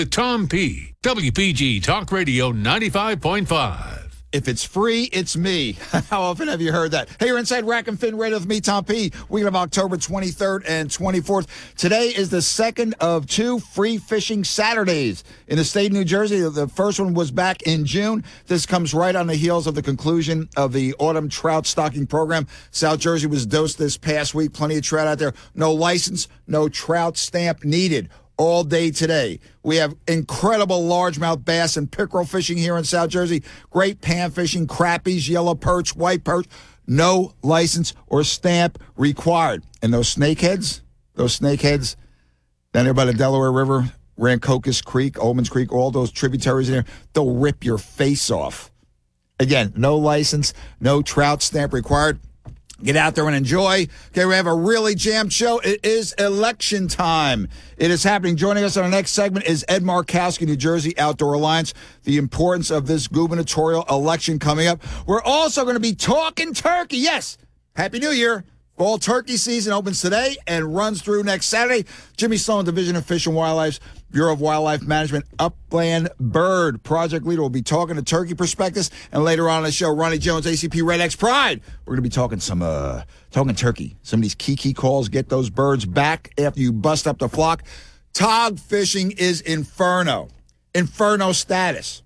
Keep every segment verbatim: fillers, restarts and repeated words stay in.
with Tom P. W P G Talk Radio ninety-five point five. If it's free, it's me. How often have you heard that? Hey, you're inside Rack and Fin Radio with me, Tom P. Week of October twenty-third and twenty-fourth. Today is the second of two free fishing Saturdays in the state of New Jersey. The first one was back in June. This comes right on the heels of the conclusion of the autumn trout stocking program. South Jersey was dosed this past week. Plenty of trout out there. No license, no trout stamp needed. All day today. We have incredible largemouth bass and pickerel fishing here in South Jersey. Great pan fishing, crappies, yellow perch, white perch. No license or stamp required. And those snakeheads, those snakeheads down there by the Delaware River, Rancocas Creek, Olmans Creek, all those tributaries in there, they'll rip your face off. Again, no license, no trout stamp required. Get out there and enjoy. Okay, we have a really jammed show. It is election time. It is happening. Joining us on our next segment is Ed Markowski, New Jersey Outdoor Alliance. The importance of this gubernatorial election coming up. We're also going to be talking turkey. Yes, Happy New Year. Fall turkey season opens today and runs through next Saturday. Jimmy Sloan, Division of Fish and Wildlife, Bureau of Wildlife Management, Upland Bird Project Leader, will be talking to turkey prospectus. And later on in the show, Ronnie Jones, A C P Red X Pride. We're going to be talking some, uh, talking turkey. Some of these key, key calls. Get those birds back after you bust up the flock. Tog fishing is inferno. Inferno status.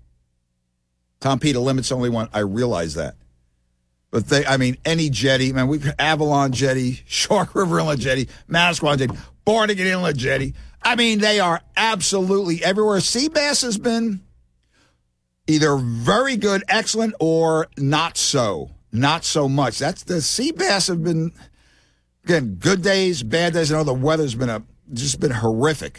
Tom P, the limit's only one. I realize that. But they, I mean, any jetty, man, we've Avalon jetty, Shark River Inlet jetty, Manasquan jetty, Barnegat Inlet jetty. I mean, they are absolutely everywhere. Sea bass has been either very good, excellent, or not so. Not so much. That's the sea bass have been, again, good days, bad days. I know the weather's been a, just been horrific.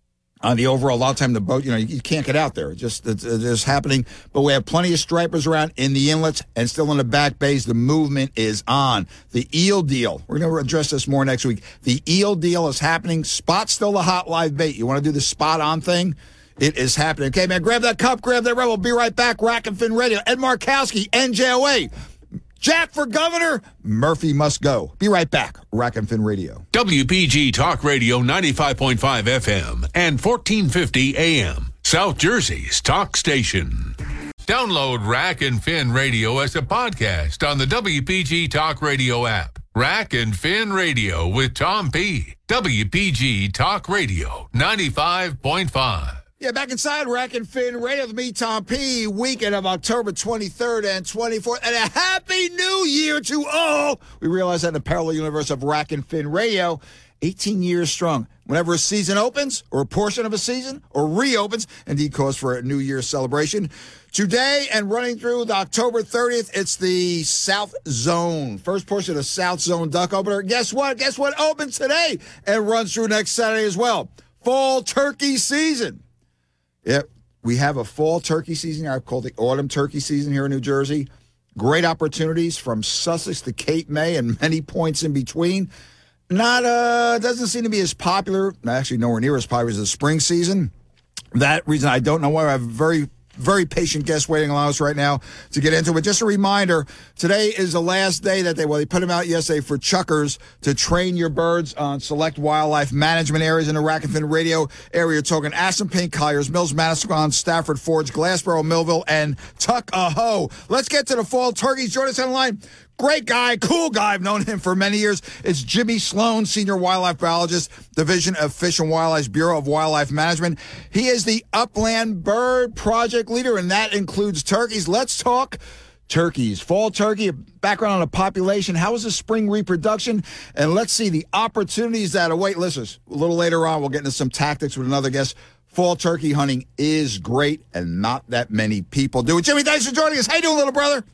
On the overall, a lot of time the boat, you know, you, you can't get out there. It just it's, it's just happening. But we have plenty of stripers around in the inlets and still in the back bays. The movement is on. The eel deal. We're going to address this more next week. The eel deal is happening. Spot's still the hot live bait. You want to do the spot on thing? It is happening. Okay, man, grab that cup, grab that rebel. We'll be right back. Rack and Fin Radio. Ed Markowski, N J O A. Jack for governor. Murphy must go. Be right back. Rack and Fin Radio. W P G Talk Radio ninety-five point five F M and fourteen fifty A M. South Jersey's talk station. Download Rack and Fin Radio as a podcast on the W P G Talk Radio app. Rack and Fin Radio with Tom P. W P G Talk Radio ninety-five point five. Yeah, back inside Rack and Fin Radio with me, Tom P. Weekend of October twenty-third and twenty-fourth. And a Happy New Year to all. We realize that in the parallel universe of Rack and Fin Radio, eighteen years strong. Whenever a season opens, or a portion of a season, or reopens, indeed calls for a New Year's celebration. Today and running through the October thirtieth, it's the South Zone. First portion of the South Zone Duck Opener. Guess what? Guess what opens today and runs through next Saturday as well? Fall turkey season. Yep, we have a fall turkey season here. I've called it the autumn turkey season here in New Jersey. Great opportunities from Sussex to Cape May and many points in between. Not, uh, doesn't seem to be as popular, actually nowhere near as popular as the spring season. That reason, I don't know why. I have very, very patient guests waiting along us right now to get into it. But just a reminder, today is the last day that they, well, they put them out yesterday for chuckers to train your birds on select wildlife management areas in the Rack and Fin Radio area. You're talking Assunpink, Colliers Mills, Manasquan, Stafford Forge, Glassboro, Millville, and Tuckahoe. Let's get to the fall turkeys. Join us on the line. Great guy, cool guy. I've known him for many years. It's Jimmy Sloan, Senior Wildlife Biologist, Division of Fish and Wildlife, Bureau of Wildlife Management. He is the Upland Bird Project Leader, and that includes turkeys. Let's talk turkeys. Fall turkey, background on the population. How is the spring reproduction? And let's see the opportunities that await listeners. A little later on, we'll get into some tactics with another guest. Fall turkey hunting is great, and not that many people do it. Jimmy, thanks for joining us. How you doing, little brother?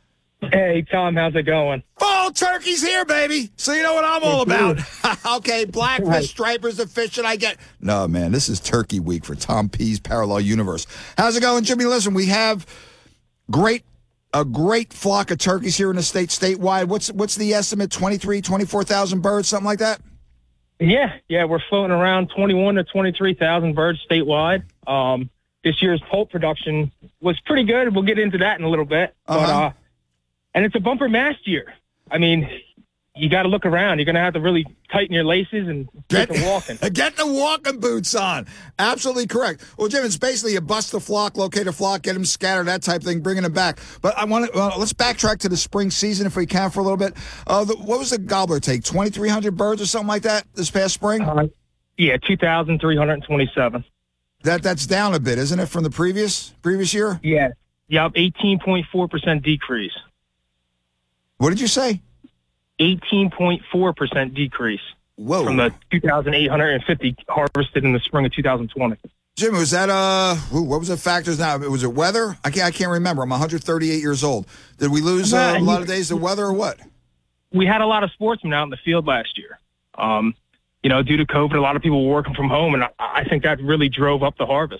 Hey, Tom, how's it going? Fall turkey's here, baby. So you know what I'm all about. Okay, blackfish, Right. stripers, the fish that I get. No, man, this is turkey week for Tom P's Parallel Universe. How's it going, Jimmy? Listen, we have great a great flock of turkeys here in the state, statewide. What's what's the estimate? twenty-three, twenty-four thousand birds, something like that? Yeah, yeah, we're floating around twenty-one to twenty-three thousand birds statewide. Um, this year's poult production was pretty good. We'll get into that in a little bit. But, Uh-huh. uh, and it's a bumper mast year. I mean, you got to look around. You're going to have to really tighten your laces and get, get the walking. Get the walking boots on. Absolutely correct. Well, Jim, it's basically you bust the flock, locate a flock, get them scattered, that type of thing, bringing them back. But I want to uh, let's backtrack to the spring season if we can for a little bit. Uh, the, what was the gobbler take? twenty-three hundred birds or something like that this past spring? Uh, yeah, two thousand three hundred twenty-seven. That that's down a bit, isn't it, from the previous previous year? Yeah. Yep, eighteen point four percent decrease. What did you say? eighteen point four percent decrease. Whoa. From the two thousand eight hundred fifty harvested in the spring of two thousand twenty. Jim, was that, uh, ooh, what was the factors now? Was it weather? I can't, I can't remember. I'm one hundred thirty-eight years old. Did we lose uh, a lot of days to weather or what? We had a lot of sportsmen out in the field last year. Um, you know, due to COVID, a lot of people were working from home, and I, I think that really drove up the harvest.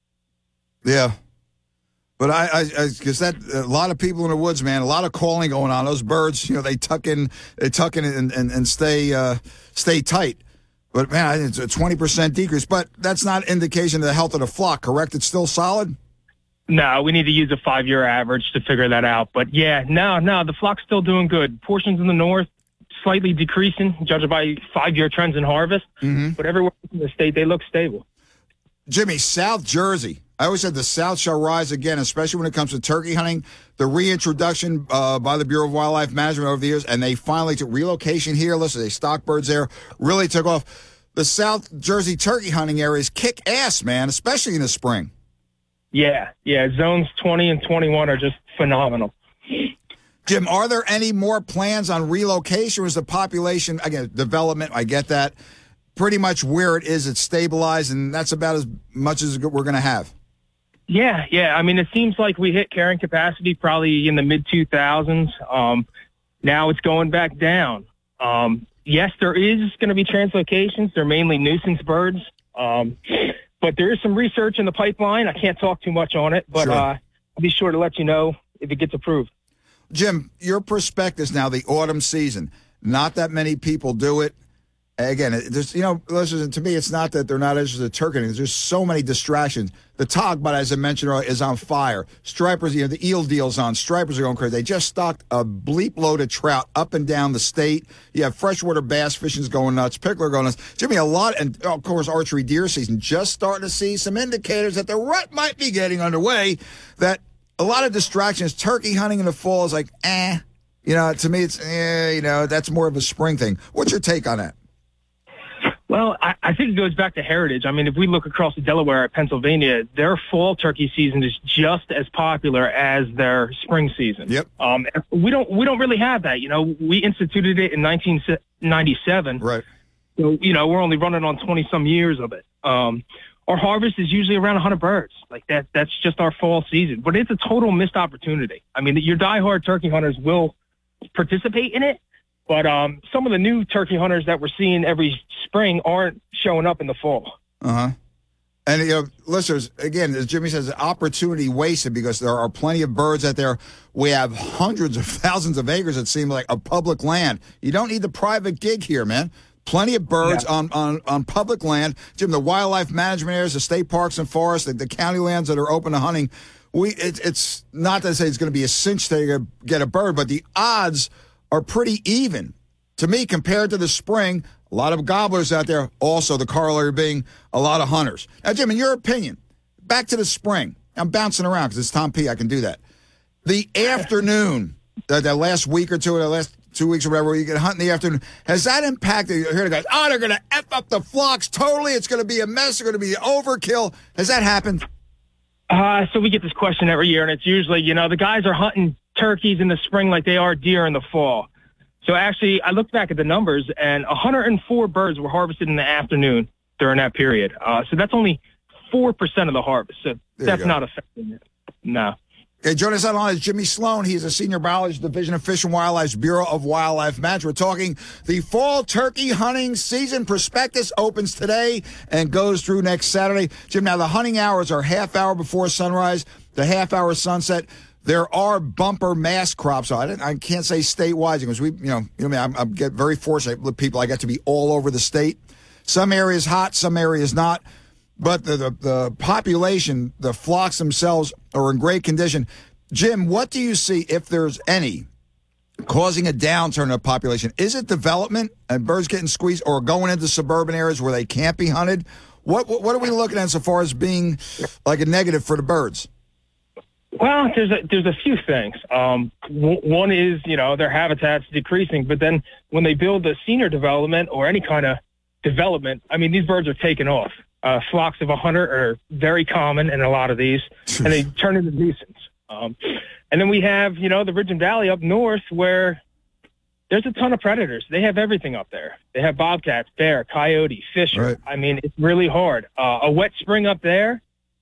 Yeah. But I, I, because that a lot of people in the woods, man, a lot of calling going on. Those birds, you know, they tuck in, they tuck in and, and, and stay, uh, stay tight. But man, it's a twenty percent decrease. But that's not indication of the health of the flock, correct? It's still solid. No, we need to use a five-year average to figure that out. But yeah, no, no, the flock's still doing good. Portions in the north slightly decreasing, judged by five-year trends in harvest. Mm-hmm. But everywhere in the state, they look stable. Jimmy, South Jersey. I always said the South shall rise again, especially when it comes to turkey hunting. The reintroduction uh, by the Bureau of Wildlife Management over the years, and they finally took relocation here. Listen, they stock birds there, really took off. The South Jersey turkey hunting areas kick ass, man, especially in the spring. Yeah, yeah. Zones twenty and twenty-one are just phenomenal. Jim, are there any more plans on relocation? Or is the population, again, development, I get that, pretty much where it is, it's stabilized, and that's about as much as we're going to have? Yeah, yeah. I mean, it seems like we hit carrying capacity probably in the mid two thousands. Um, now it's going back down. Um, yes, there is going to be translocations. They're mainly nuisance birds. Um, but there is some research in the pipeline. I can't talk too much on it, but sure. uh, I'll be sure to let you know if it gets approved. Jim, your perspectives now, the autumn season. Not that many people do it. Again, there's, you know, listen, to me, it's not that they're not interested in turkey. There's so many distractions. The tog, but as I mentioned earlier, is on fire. Stripers, you know, the eel deal's on. Stripers are going crazy. They just stocked a bleep load of trout up and down the state. You have freshwater bass fishing's going nuts. Pickler going nuts. Jimmy, a lot, and of course, archery deer season. Just starting to see some indicators that the rut might be getting underway. That a lot of distractions. Turkey hunting in the fall is like, eh. You know, to me, it's, eh, you know, that's more of a spring thing. What's your take on that? Well, I, I think it goes back to heritage. I mean, if we look across Delaware at Pennsylvania, their fall turkey season is just as popular as their spring season. Yep. Um, we don't we don't really have that. You know, we instituted it in nineteen ninety-seven. Right. So, you know, we're only running on twenty some years of it. Um, our harvest is usually around one hundred birds. Like that. That's just our fall season. But it's a total missed opportunity. I mean, your diehard turkey hunters will participate in it. But um, some of the new turkey hunters that we're seeing every spring aren't showing up in the fall. Uh-huh. And, you know, listeners, again, as Jimmy says, opportunity wasted because there are plenty of birds out there. We have hundreds of thousands of acres, it seems like, of public land. You don't need the private gig here, man. Plenty of birds yeah. on, on, on public land. Jim, the wildlife management areas, the state parks and forests, the, the county lands that are open to hunting, we it, it's not to say it's going to be a cinch to get a bird, but the odds are pretty even. To me, compared to the spring, a lot of gobblers out there, also the corollary being a lot of hunters. Now, Jim, in your opinion, back to the spring. I'm bouncing around because it's Tom P. I can do that. The afternoon, that, that last week or two, or the last two weeks or whatever, where you get hunt in the afternoon, has that impacted? You hear the guys, oh, they're going to F up the flocks totally. It's going to be a mess. They're going to be overkill. Has that happened? Uh, so we get this question every year, and it's usually, you know, the guys are hunting turkeys in the spring like they are deer in the fall. So actually, I looked back at the numbers, and one hundred four birds were harvested in the afternoon during that period. Uh, so that's only four percent of the harvest. So there that's not affecting it. No. Okay, joining us on the line is Jimmy Sloan. He's a senior biologist, Division of Fish and Wildlife's Bureau of Wildlife Management. We're talking the fall turkey hunting season. Prospectus opens today and goes through next Saturday. Jim, now the hunting hours are half hour before sunrise, the half hour sunset. There are bumper mass crops. So I, didn't, I can't say statewide because we, you know, you know, I, I get very fortunate with people. I get to be all over the state. Some areas hot, some areas not. But the, the the population, the flocks themselves are in great condition. Jim, what do you see, if there's any, causing a downturn in the population? Is it development and birds getting squeezed, or going into suburban areas where they can't be hunted? What what are we looking at so far as being like a negative for the birds? Well, there's a, there's a few things. Um, w- one is, you know, their habitat's decreasing, but then when they build the senior development or any kind of development, I mean, these birds are taking off. Uh, flocks of a hundred are very common in a lot of these, and they turn into nuisance. Um, and then we have, you know, the Ridge and Valley up north where there's a ton of predators. They have everything up there. They have bobcats, bear, coyote, fisher. Right. I mean, it's really hard. Uh, a wet spring up there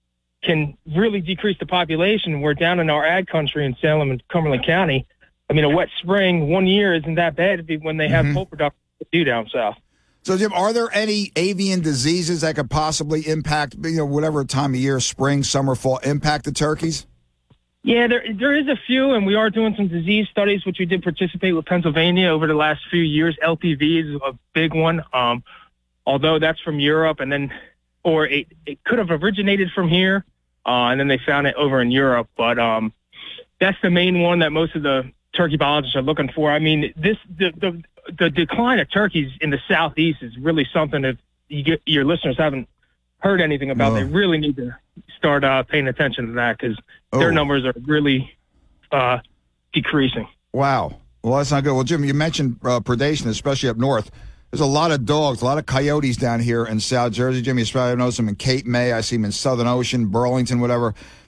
can really decrease the population. We're down in our ag country in Salem and Cumberland County. I mean, a wet spring one year isn't that bad when they have mm-hmm. poult production to do down south. So, Jim, are there any avian diseases that could possibly impact, you know, whatever time of year, spring, summer, fall, impact the turkeys? Yeah, there there is a few, and we are doing some disease studies, which we did participate with Pennsylvania over the last few years. L P V is a big one, um, although that's from Europe, and then, or it, it could have originated from here, uh, and then they found it over in Europe. But um, that's the main one that most of the turkey biologists are looking for. I mean, this the the, the decline of turkeys in the southeast is really something that you get, your listeners haven't heard anything about. No. They really need to start uh, paying attention to that because oh. their numbers are really uh, decreasing. Wow. Well, that's not good. Well, Jim, you mentioned uh, predation, especially up north. There's a lot of dogs, a lot of coyotes down here in South Jersey. Jimmy, you probably knows them in Cape May. I see them in Southern Ocean, Burlington, whatever.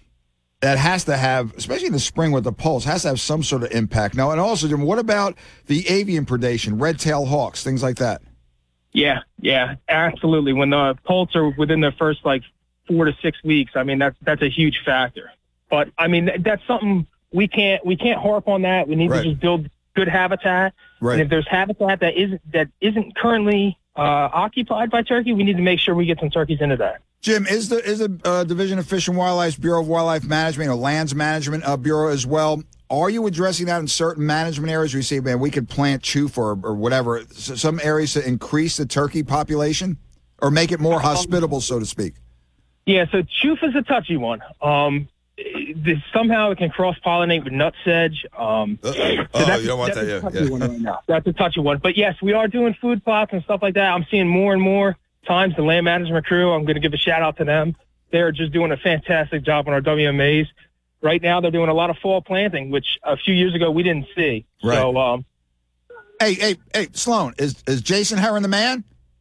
That has to have, especially in the spring with the pulse, has to have some sort of impact. Now, and also, Jim, what about the avian predation, red-tailed hawks, things like that? Yeah, yeah, absolutely. When the poults are within the first, like, four to six weeks, I mean, that's that's a huge factor. But, I mean, that's something we can't we can't harp on that. We need right. to just build good habitat. Right. And if there's habitat that isn't, that isn't currently uh, occupied by turkey, we need to make sure we get some turkeys into that. Jim, is the is the uh, Division of Fish and Wildlife, Bureau of Wildlife Management, or Lands Management uh, Bureau as well, are you addressing that in certain management areas where you say, man, we could plant choof or, or whatever, some areas to increase the turkey population or make it more hospitable, so to speak? Yeah, so choof is a touchy one. Um, this, somehow it can cross-pollinate with nutsedge. Um, oh, so oh you don't want that, yeah. yeah. Right now. That's a touchy one. But, yes, we are doing food plots and stuff like that. I'm seeing more and more times the land management crew, I'm going to give a shout-out to them. They're just doing a fantastic job on our W M As. Right now, they're doing a lot of fall planting, which a few years ago we didn't see. Right. So, um, hey, hey, hey, Sloan, is is Jason Herron the man?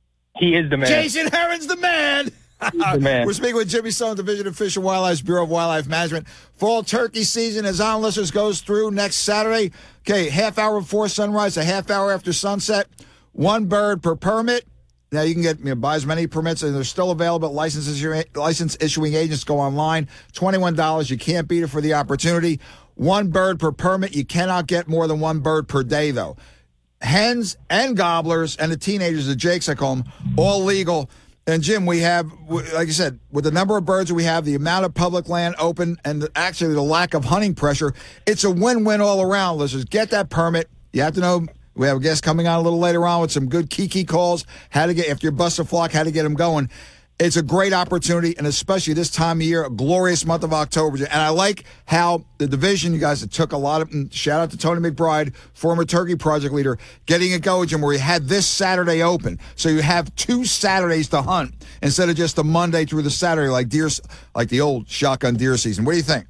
He is the man. Jason Herron's the man. He's the man. We're speaking with Jimmy Sloan, Division of Fish and Wildlife, Bureau of Wildlife Management. Fall turkey season, as on listeners, goes through next Saturday. Okay, half hour before sunrise, a half hour after sunset. One bird per permit. Now, you can get, you know, buy as many permits, and they're still available. License issuing, license issuing agents go online. twenty-one dollars. You can't beat it for the opportunity. One bird per permit. You cannot get more than one bird per day, though. Hens and gobblers and the teenagers, the jakes, I call them, all legal. And, Jim, we have, like I said, with the number of birds we have, the amount of public land open, and the, actually the lack of hunting pressure, it's a win-win all around. Let's just get that permit. You have to know. We have a guest coming on a little later on with some good kiki calls, how to get, after you bust a flock, how to get them going. It's a great opportunity, and especially this time of year, a glorious month of October. And I like how the division, you guys took a lot of, and shout out to Tony McBride, former Turkey Project leader, getting it going, Jim, where you had this Saturday open. So you have two Saturdays to hunt instead of just the Monday through the Saturday like deer, like the old shotgun deer season. What do you think?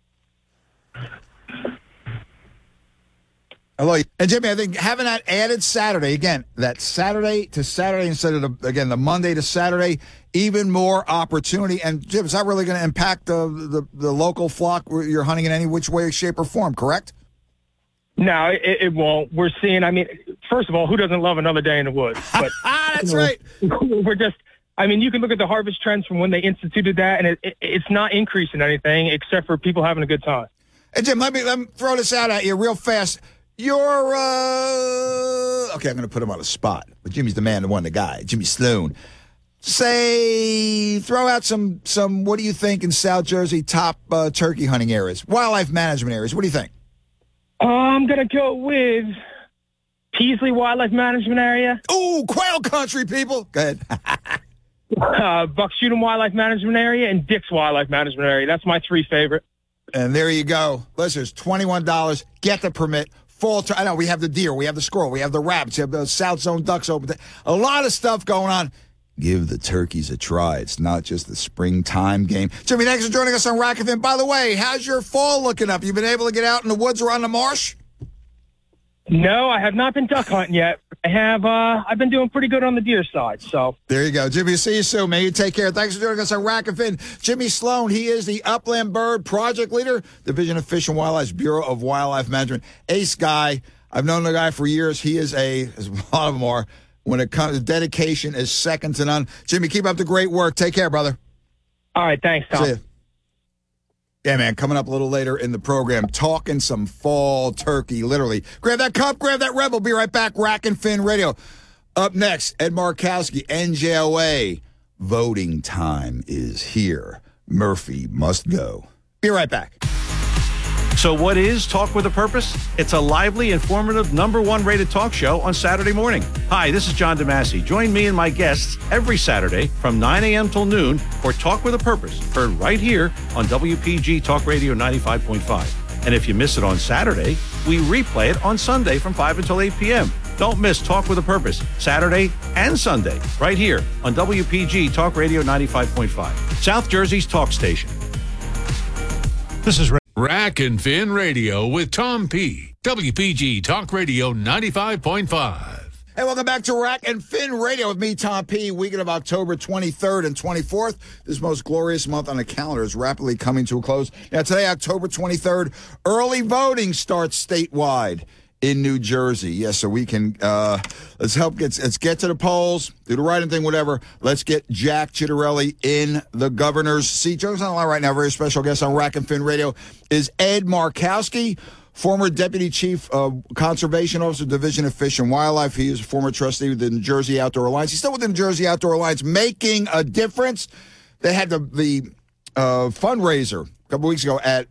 Hello. And, Jimmy, I think having that added Saturday, again, that Saturday to Saturday instead of, the, again, the Monday to Saturday, even more opportunity. And, Jim, it's not really going to impact the, the, the local flock where you're hunting in any which way, shape, or form, correct? No, it, it won't. We're seeing, I mean, first of all, who doesn't love another day in the woods? But That's you know, right. We're just, I mean, you can look at the harvest trends from when they instituted that, and it, it, it's not increasing anything except for people having a good time. And, Jim, let me, let me throw this out at you real fast. You're, uh, okay, I'm going to put him on the spot. But Jimmy's the man, the one, the guy, Jimmy Sloan. Say, throw out some, some. what do you think in South Jersey top uh, turkey hunting areas, wildlife management areas? What do you think? I'm going to go with Peasley Wildlife Management Area. Ooh, quail country, people. Go ahead. uh, Buckshootum Wildlife Management Area and Dick's Wildlife Management Area. That's my three favorite. And there you go. Listeners, twenty-one dollars. Get the permit. fall. Tur- I know we have the deer, we have the squirrel, we have the rabbits, we have the South Zone ducks open. A lot of stuff going on. Give the turkeys a try. It's not just the springtime game. Jimmy, thanks for joining us on Rack F M. By the way, how's your fall looking up? You been able to get out in the woods or on the marsh? No, I have not been duck hunting yet. I have. Uh, I've been doing pretty good on the deer side. So there you go, Jimmy. See you soon, man. You take care. Thanks for joining us on Rack F M. Jimmy Sloan, he is the Upland Bird Project Leader, Division of Fish and Wildlife, Bureau of Wildlife Management. Ace guy. I've known the guy for years. He is a, as a lot of them are, when it comes to dedication is second to none. Jimmy, keep up the great work. Take care, brother. All right, thanks, Tom. See you. Yeah, man, coming up a little later in the program, talking some fall turkey, literally. Grab that cup, grab that Rebel. Be right back, Rack and Fin Radio. Up next, Ed Markowski, N J O A. Voting time is here. Murphy must go. Be right back. So what is Talk with a Purpose? It's a lively, informative, number one rated talk show on Saturday morning. Hi, this is John DeMasi. Join me and my guests every Saturday from nine a.m. till noon for Talk with a Purpose, heard right here on W P G Talk Radio ninety-five point five. And if you miss it on Saturday, we replay it on Sunday from five until eight p.m. Don't miss Talk with a Purpose, Saturday and Sunday, right here on W P G Talk Radio ninety-five point five, South Jersey's talk station. This is Rack and Fin Radio with Tom P. W P G Talk Radio ninety-five point five. Hey, welcome back to Rack and Fin Radio with me, Tom P. Weekend of October twenty-third and twenty-fourth. This most glorious month on the calendar is rapidly coming to a close. Now, today, October twenty-third, early voting starts statewide in New Jersey. Yes, so we can, uh, let's help get, let's get to the polls, do the writing thing, whatever. Let's get Jack Ciattarelli in the governor's seat. Joining us on the line right now, very special guest on Rack and Fin Radio is Ed Markowski, former Deputy Chief of Conservation Officer, Division of Fish and Wildlife. He is a former trustee with the New Jersey Outdoor Alliance. He's still with the New Jersey Outdoor Alliance, making a difference. They had the, the uh, fundraiser a couple weeks ago at,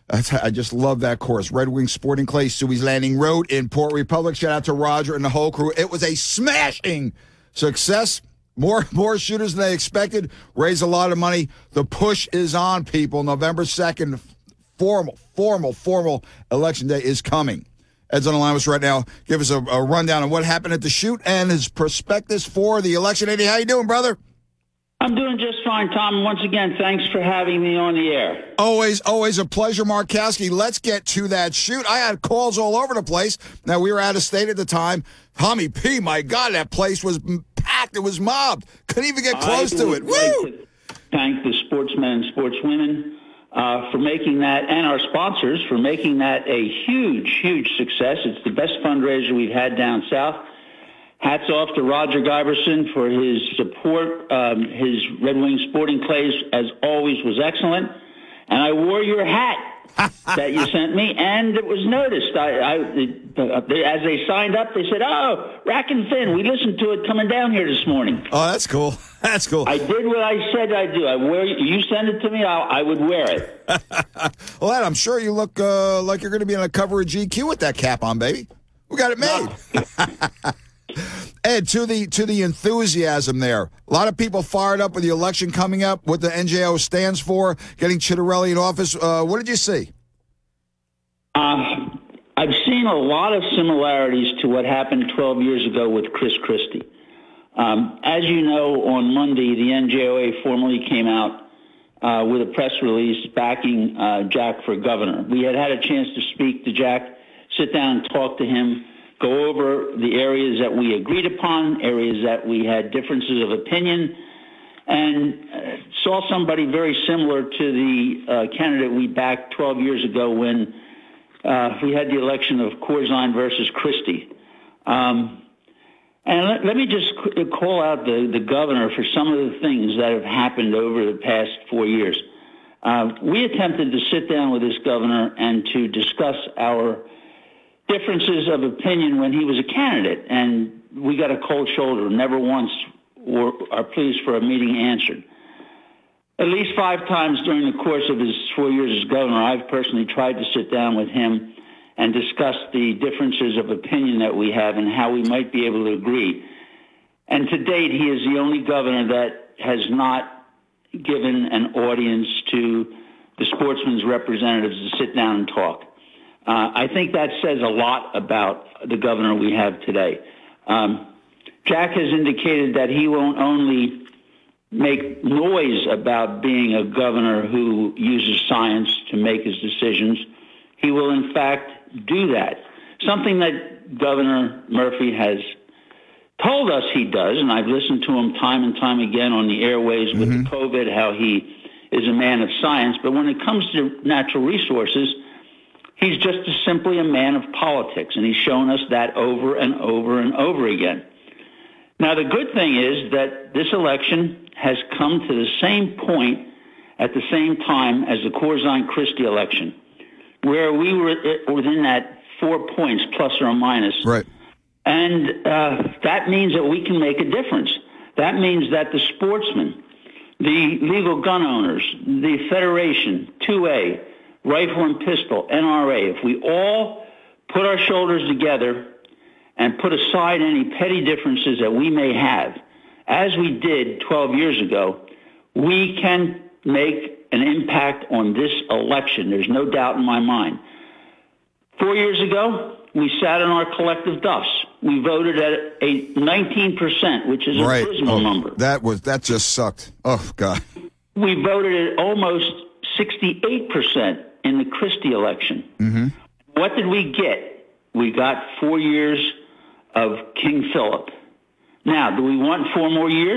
I just love that course. Red Wing Sporting Clay, Suey's Landing Road in Port Republic. Shout out to Roger and the whole crew. It was a smashing success. More more shooters than they expected. Raised a lot of money. The push is on, people. November second, formal, formal, formal election day is coming. Ed's on the line with us right now. Give us a, a rundown on what happened at the shoot and his prospectus for the election. Eddie, how you doing, brother? I'm doing just fine, Tom. Once again, thanks for having me on the air. Always, always a pleasure, Markowski. Let's get to that shoot. I had calls all over the place. Now, we were out of state at the time. Tommy P, my God, that place was packed. It was mobbed. Couldn't even get close I to it. would like Woo! to thank the sportsmen and sportswomen uh, for making that, and our sponsors for making that a huge, huge success. It's the best fundraiser we've had down south. Hats off to Roger Giberson for his support. Um, his Red Wing Sporting Clays, as always, was excellent. And I wore your hat that you sent me, and it was noticed. I, I they, as they signed up, they said, "Oh, Rack and Fin, we listened to it coming down here this morning." Oh, that's cool. That's cool. I did what I said I'd do. I wear. You send it to me, I'll, I would wear it. Well, Ed, I'm sure you look uh, like you're going to be on the cover of G Q with that cap on, baby. We got it made. No. Ed, to the to the enthusiasm there. A lot of people fired up with the election coming up, what the N J O stands for, getting Ciattarelli in office. Uh, what did you see? Uh, I've seen a lot of similarities to what happened twelve years ago with Chris Christie. Um, as you know, on Monday, the N J O A formally came out uh, with a press release backing uh, Jack for governor. We had had a chance to speak to Jack, sit down and talk to him, go over the areas that we agreed upon, areas that we had differences of opinion, and uh, saw somebody very similar to the uh, candidate we backed twelve years ago when uh, we had the election of Corzine versus Christie. Um, and let, let me just call out the, the governor for some of the things that have happened over the past four years. Uh, we attempted to sit down with this governor and to discuss our differences of opinion when he was a candidate, and we got a cold shoulder. Never once were our pleas for a meeting answered. At least five times during the course of his four years as governor, I've personally tried to sit down with him and discuss the differences of opinion that we have and how we might be able to agree. And to date, he is the only governor that has not given an audience to the sportsmen's representatives to sit down and talk. Uh, I think that says a lot about the governor we have today. Um, Jack has indicated that he won't only make noise about being a governor who uses science to make his decisions. He will, in fact, do that. Something that Governor Murphy has told us he does, and I've listened to him time and time again on the airways with mm-hmm. the COVID, how he is a man of science. But when it comes to natural resources, he's just simply a man of politics, and he's shown us that over and over and over again. Now, the good thing is that this election has come to the same point at the same time as the Corzine-Christie election, where we were within that four points, plus or minus. Right. And uh, that means that we can make a difference. That means that the sportsmen, the legal gun owners, the Federation, two A, Rifle and Pistol, N R A, if we all put our shoulders together and put aside any petty differences that we may have, as we did twelve years ago, we can make an impact on this election. There's no doubt in my mind. Four years ago, we sat in our collective duffs. We voted at a nineteen percent, which is a right. dismal oh, number. That was that just sucked. Oh, God. We voted at almost sixty-eight percent in the Christie election. Mm-hmm. What did we get? We got four years of King Philip. Now, do we want four more years?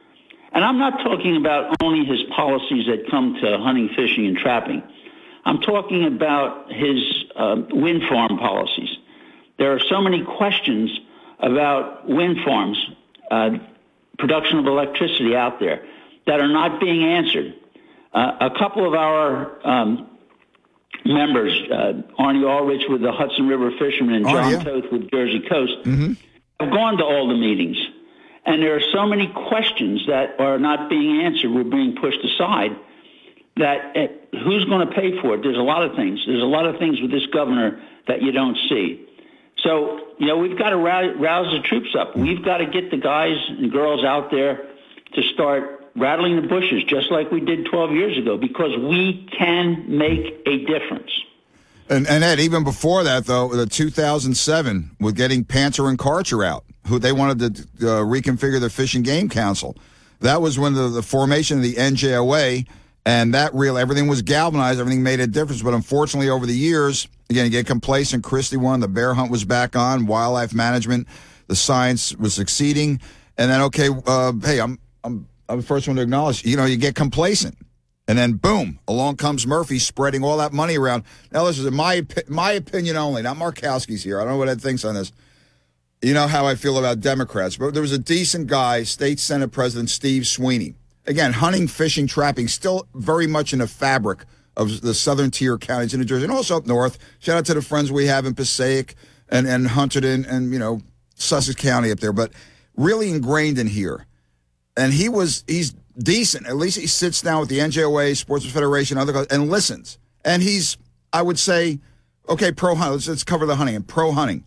And I'm not talking about only his policies that come to hunting, fishing, and trapping. I'm talking about his uh, wind farm policies. There are so many questions about wind farms, uh, production of electricity out there, that are not being answered. Uh, a couple of our um, members, uh, Arnie Ulrich with the Hudson River Fishermen and John oh, yeah. Toth with Jersey Coast, mm-hmm. have gone to all the meetings. And there are so many questions that are not being answered, we're being pushed aside, that uh, who's going to pay for it? There's a lot of things. There's a lot of things with this governor that you don't see. So, you know, we've got to rouse, rouse the troops up. We've got to get the guys and girls out there to start rattling the bushes, just like we did twelve years ago, because we can make a difference. And, and Ed, even before that, though, the two thousand seven, with getting Panther and Karcher out, who they wanted to uh, reconfigure the Fish and Game Council. That was when the, the formation of the N J O A, and that real everything was galvanized, everything made a difference. But unfortunately, over the years, again, you get complacent. Christie won, the bear hunt was back on, wildlife management, the science was succeeding, and then okay, uh, hey, I'm I'm I'm the first one to acknowledge, you know, you get complacent. And then, boom, along comes Murphy spreading all that money around. Now, this is my, my opinion only, not Markowski's here. I don't know what Ed thinks on this. You know how I feel about Democrats. But there was a decent guy, State Senate President Steve Sweeney. Again, hunting, fishing, trapping, still very much in the fabric of the southern tier counties in New Jersey, and also up north. Shout out to the friends we have in Passaic and, and Hunterdon and, you know, Sussex County up there. But really ingrained in here. And he was, he's decent. At least he sits down with the N J O A, Sportsman's Federation, other guys, and listens. And he's, I would say, okay, pro-hunting. Let's, let's cover the hunting and pro-hunting.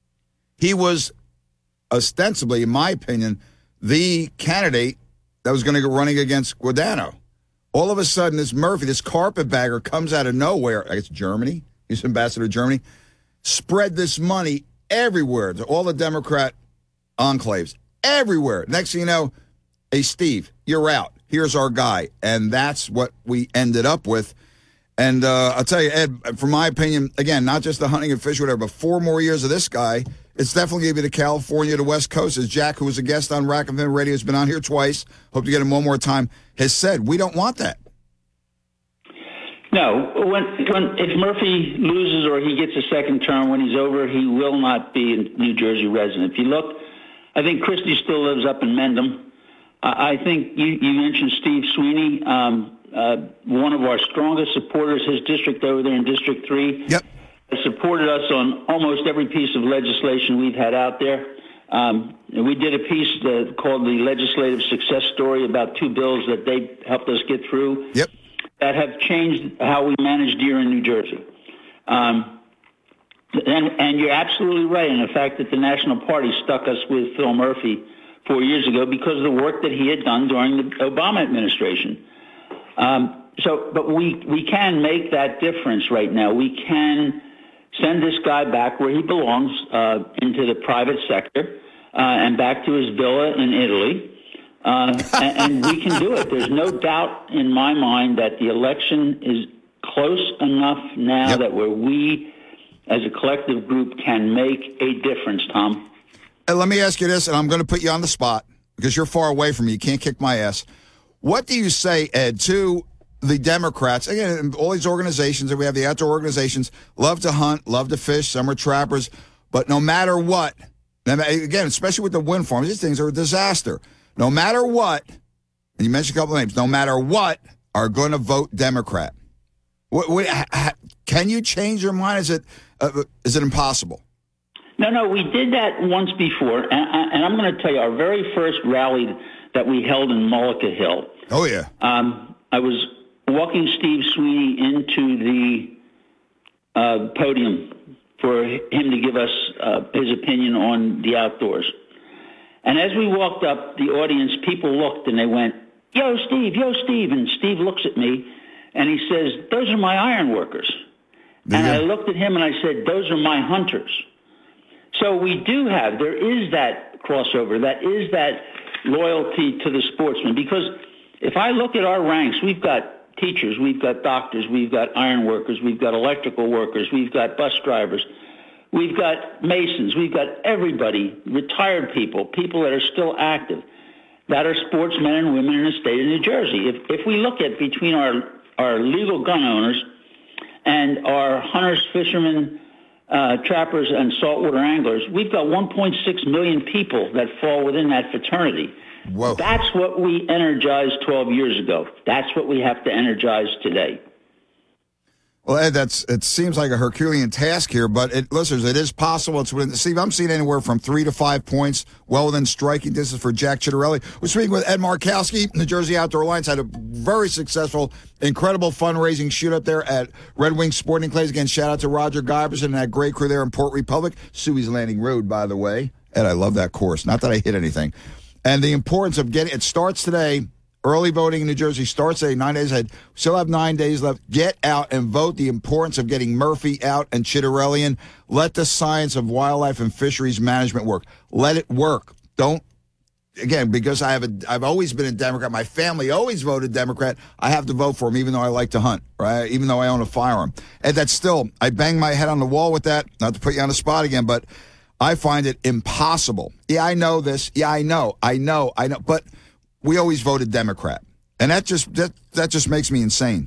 He was ostensibly, in my opinion, the candidate that was going to go running against Guadagno. All of a sudden, this Murphy, this carpetbagger, comes out of nowhere. I guess Germany. He's ambassador to Germany. Spread this money everywhere to all the Democrat enclaves. Everywhere. Next thing you know, hey, Steve, you're out. Here's our guy. And that's what we ended up with. And uh, I'll tell you, Ed, from my opinion, again, not just the hunting and fish, whatever, but four more years of this guy, it's definitely going to be the California to West Coast. As Jack, who was a guest on Rack and Fin Radio, has been on here twice, hope to get him one more time, has said, we don't want that. No, when, when if Murphy loses or he gets a second term, when he's over, he will not be a New Jersey resident. If you look, I think Christie still lives up in Mendham. I think you, you mentioned Steve Sweeney, um, uh, one of our strongest supporters, his district over there in District three. Yep. Has supported us on almost every piece of legislation we've had out there. Um, we did a piece uh, called the Legislative Success Story about two bills that they helped us get through. Yep. That have changed how we manage deer in New Jersey. Um, and, and you're absolutely right in the fact that the National Party stuck us with Phil Murphy four years ago because of the work that he had done during the Obama administration. Um, so, but we, we can make that difference right now. We can send this guy back where he belongs, uh, into the private sector, uh, and back to his villa in Italy. Uh, and, and we can do it. There's no doubt in my mind that the election is close enough now yep. that where we, as a collective group, can make a difference, Tom. And let me ask you this, and I'm going to put you on the spot because you're far away from me. You can't kick my ass. What do you say, Ed, to the Democrats? Again, all these organizations, and we have the outdoor organizations, love to hunt, love to fish, some are trappers, but no matter what, again, especially with the wind farms, these things are a disaster. No matter what, and you mentioned a couple of names, no matter what, are going to vote Democrat. What, what, ha, can you change your mind? Is it uh, is it impossible? No, no, we did that once before, and, and I'm going to tell you, our very first rally that we held in Mullica Hill. Oh, yeah. Um, I was walking Steve Sweeney into the uh, podium for him to give us uh, his opinion on the outdoors. And as we walked up, the audience, people looked and they went, yo, Steve, yo, Steve. And Steve looks at me and he says, those are my iron workers. Yeah. And I looked at him and I said, those are my hunters. So we do have, there is that crossover, that is that loyalty to the sportsman. Because if I look at our ranks, we've got teachers, we've got doctors, we've got iron workers, we've got electrical workers, we've got bus drivers. We've got Masons. We've got everybody, retired people, people that are still active, that are sportsmen and women in the state of New Jersey. If if we look at between our, our legal gun owners and our hunters, fishermen, uh, trappers, and saltwater anglers, we've got one point six million people that fall within that fraternity. Whoa. That's what we energized twelve years ago. That's what we have to energize today. Well, Ed, that's it seems like a Herculean task here, but it, listeners, it is possible. It's within, Steve, I'm seeing anywhere from three to five points, well within striking distance for Jack Chitterelli. We're speaking with Ed Markowski. The Jersey Outdoor Alliance had a very successful, incredible fundraising shoot up there at Red Wing Sporting Clays. Again, shout out to Roger Giberson and that great crew there in Port Republic. Suey's Landing Road, by the way. Ed, I love that course. Not that I hit anything. And the importance of getting, it starts today. Early voting in New Jersey starts today, nine days ahead. Still have nine days left. Get out and vote. The importance of getting Murphy out and Chitterellian. Let the science of wildlife and fisheries management work. Let it work. Don't, again, because I have a, I've always been a Democrat. My family always voted Democrat. I have to vote for him, even though I like to hunt, right? Even though I own a firearm. And that's still, I bang my head on the wall with that. Not to put you on the spot again, but I find it impossible. Yeah, I know this. Yeah, I know. I know. I know. But we always voted Democrat, and that just that, that just makes me insane.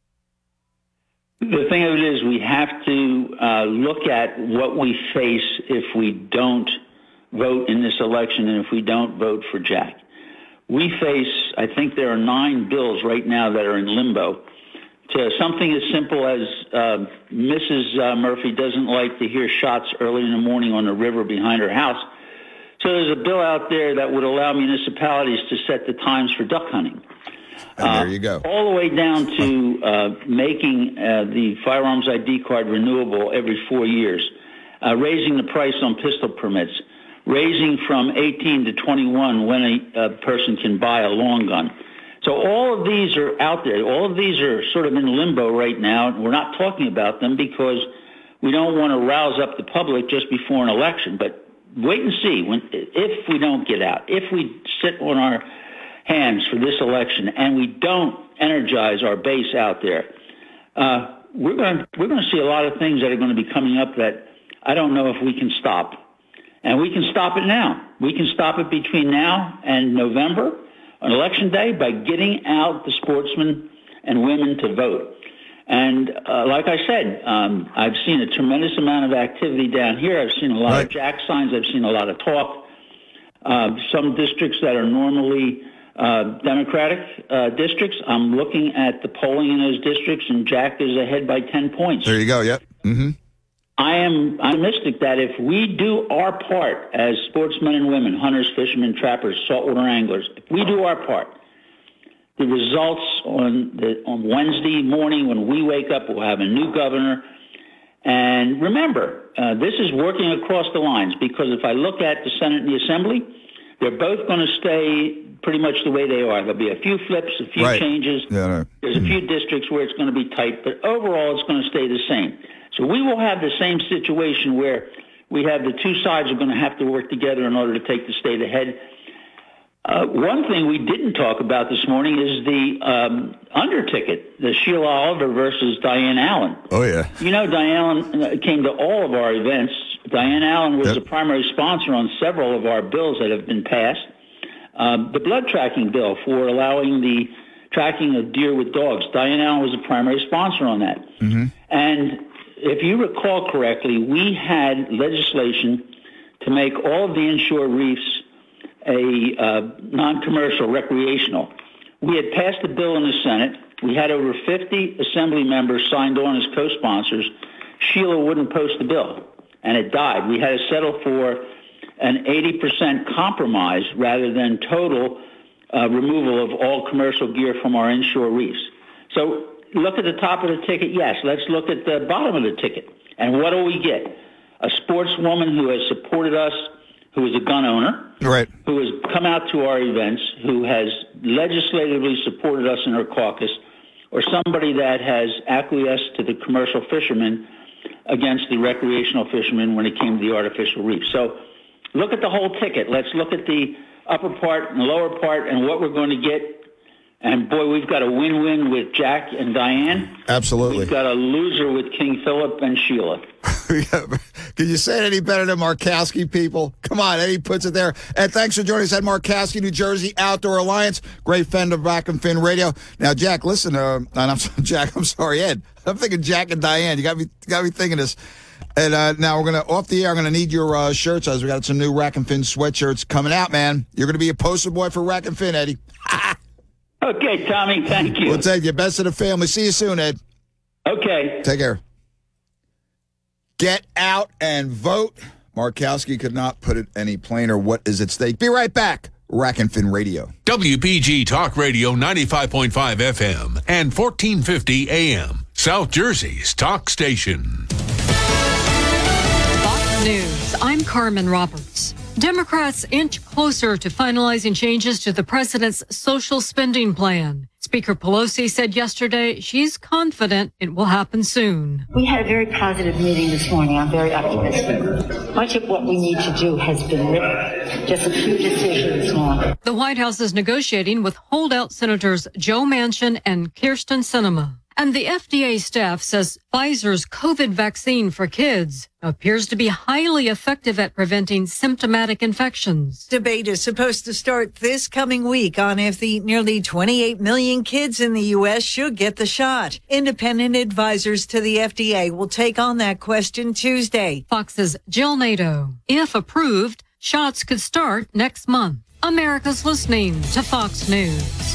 The thing of it is we have to uh, look at what we face if we don't vote in this election and if we don't vote for Jack. We face, I think there are nine bills right now that are in limbo, to something as simple as uh, Missus Uh, Murphy doesn't like to hear shots early in the morning on the river behind her house. So there's a bill out there that would allow municipalities to set the times for duck hunting. And there you go. Uh, all the way down to uh, making uh, the firearms I D card renewable every four years, uh, raising the price on pistol permits, raising from eighteen to twenty-one when a, a person can buy a long gun. So all of these are out there. All of these are sort of in limbo right now. We're not talking about them because we don't want to rouse up the public just before an election, but wait and see. When, if we don't get out, if we sit on our hands for this election and we don't energize our base out there, uh, we're going we're going to see a lot of things that are going to be coming up that I don't know if we can stop. And we can stop it now. We can stop it between now and November on Election Day by getting out the sportsmen and women to vote. And uh, like I said, um, I've seen a tremendous amount of activity down here. I've seen a lot right. of jack signs. I've seen a lot of talk. Uh, some districts that are normally uh, Democratic uh, districts, I'm looking at the polling in those districts, and Jack is ahead by ten points. There you go, yep. Mm-hmm. I am optimistic that if we do our part as sportsmen and women, hunters, fishermen, trappers, saltwater anglers, if we do our part, the results on the, on Wednesday morning when we wake up, we'll have a new governor. And remember, uh, this is working across the lines, because if I look at the Senate and the Assembly, they're both going to stay pretty much the way they are. There'll be a few flips, a few right. changes. Yeah, no. There's a few districts where it's going to be tight, but overall it's going to stay the same. So we will have the same situation where we have the two sides are going to have to work together in order to take the state ahead. Uh, one thing we didn't talk about this morning is the um, under ticket, the Sheila Oliver versus Diane Allen. Oh, yeah. You know, Diane Allen came to all of our events. Diane Allen was Yep. the primary sponsor on several of our bills that have been passed. Um, the blood tracking bill for allowing the tracking of deer with dogs, Diane Allen was the primary sponsor on that. Mm-hmm. And if you recall correctly, we had legislation to make all of the inshore reefs a uh, non-commercial recreational. We had passed the bill in the Senate. We had over fifty assembly members signed on as co-sponsors. Sheila wouldn't post the bill, and it died. We had to settle for an eighty percent compromise rather than total uh, removal of all commercial gear from our inshore reefs. So look at the top of the ticket, yes. Let's look at the bottom of the ticket. And what do we get? A sportswoman who has supported us, who is a gun owner, Right. who has come out to our events, who has legislatively supported us in her caucus, or somebody that has acquiesced to the commercial fishermen against the recreational fishermen when it came to the artificial reef. So look at the whole ticket. Let's look at the upper part and the lower part and what we're going to get. And, boy, we've got a win-win with Jack and Diane. Absolutely. We've got a loser with King Philip and Sheila. Can you say it any better than Markowski, people? Come on, Eddie puts it there. And thanks for joining us, Ed Markowski, New Jersey Outdoor Alliance. Great friend of Rack and Fin Radio. Now, Jack, listen, uh, and I'm Jack, I'm sorry, Ed. I'm thinking Jack and Diane. You got me, got me thinking this. And uh, now we're going to, off the air, I'm going to need your uh, shirts. As we got some new Rack and Fin sweatshirts coming out, man. You're going to be a poster boy for Rack and Fin, Eddie. Okay, Tommy, thank you. We'll take you. Best of the family. See you soon, Ed. Okay. Take care. Get out and vote. Markowski could not put it any plainer. What is at stake? Be right back. Rack and Fin Radio. W P G Talk Radio ninety-five point five F M and fourteen fifty A M. South Jersey's talk station. Fox News. I'm Carmen Roberts. Democrats inch closer to finalizing changes to the president's social spending plan. Speaker Pelosi said yesterday she's confident it will happen soon. We had a very positive meeting this morning. I'm very optimistic. Much of what we need to do has been written. Just a few decisions now. The White House is negotiating with holdout Senators Joe Manchin and Kyrsten Sinema. And the F D A staff says Pfizer's COVID vaccine for kids appears to be highly effective at preventing symptomatic infections. Debate is supposed to start this coming week on if the nearly twenty-eight million kids in the U S should get the shot. Independent advisors to the F D A will take on that question Tuesday. Fox's Jill Nato. If approved, shots could start next month. America's listening to Fox News.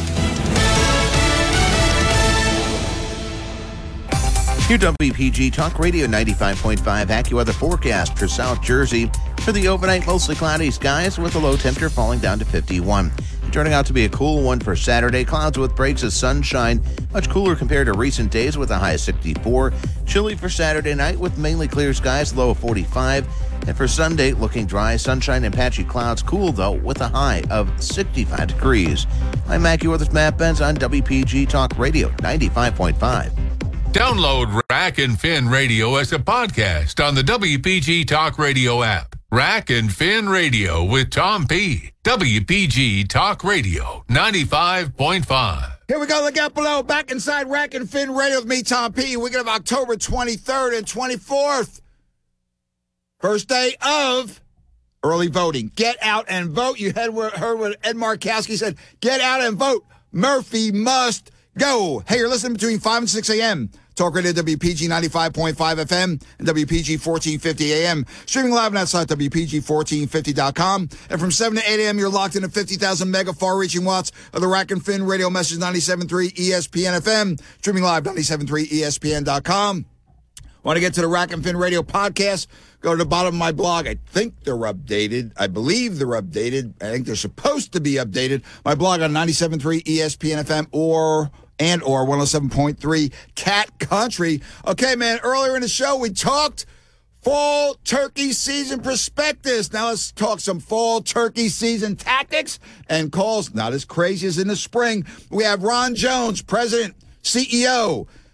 Your W P G Talk Radio ninety-five point five AccuWeather forecast for South Jersey. For the overnight, mostly cloudy skies with a low temperature falling down to fifty-one. Turning out to be a cool one for Saturday. Clouds with breaks of sunshine. Much cooler compared to recent days with a high of sixty-four. Chilly for Saturday night with mainly clear skies, low of forty-five. And for Sunday, looking dry, sunshine and patchy clouds. Cool, though, with a high of sixty-five degrees. I'm AccuWeather's Matt Benz on W P G Talk Radio ninety-five point five. Download Rack and Fin Radio as a podcast on the W P G Talk Radio app. Rack and Fin Radio with Tom P. W P G Talk Radio ninety-five point five. Here we go. Look out below. Back inside Rack and Fin Radio with me, Tom P. Weekend of October twenty-third and twenty-fourth. First day of early voting. Get out and vote. You heard what Ed Markowski said. Get out and vote. Murphy must go. Hey, you're listening between five and six a.m. Talk Radio W P G ninety-five point five F M and W P G fourteen fifty A M. Streaming live on that site, W P G fourteen fifty dot com. And from seven to eight a.m., you're locked into fifty thousand mega far-reaching watts of the Rack and Fin Radio message ninety-seven point three E S P N F M. Streaming live, ninety-seven point three E S P N dot com. Want to get to the Rack and Fin Radio podcast? Go to the bottom of my blog. I think they're updated. I believe they're updated. I think they're supposed to be updated. My blog on ninety-seven point three E S P N F M or and or one oh seven point three Cat Country. Okay, man, earlier in the show, we talked fall turkey season prospectus. Now let's talk some fall turkey season tactics and calls. Not as crazy as in the spring. We have Ron Jones, President, C E O,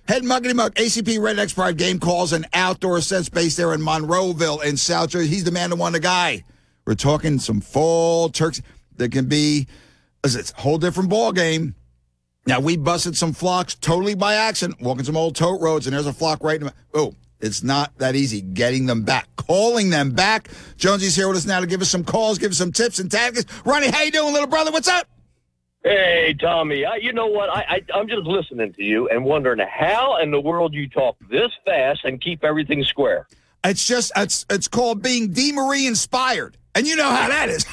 Head Muggity Mug, A C P Rednex Pride game calls and outdoor sets based there in Monroeville in South Jersey. He's the man who won the guy. We're talking some fall turkeys that can be it's a whole different ball game. Now, we busted some flocks totally by accident, walking some old tote roads, and there's a flock right in the... Oh, it's not that easy getting them back, calling them back. Jonesy's here with us now to give us some calls, give us some tips and tactics. Ronnie, how you doing, little brother? What's up? Hey, Tommy, I, you know what? I, I, I'm just listening to you and wondering how in the world you talk this fast and keep everything square. It's just, it's it's called being DeMarie inspired. And you know how that is.